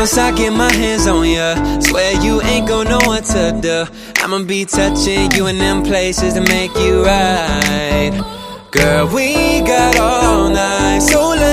Once I get my hands on ya, swear you ain't gon' know what to do. I'ma be touching you in them places to make you right. Girl, we got all night, so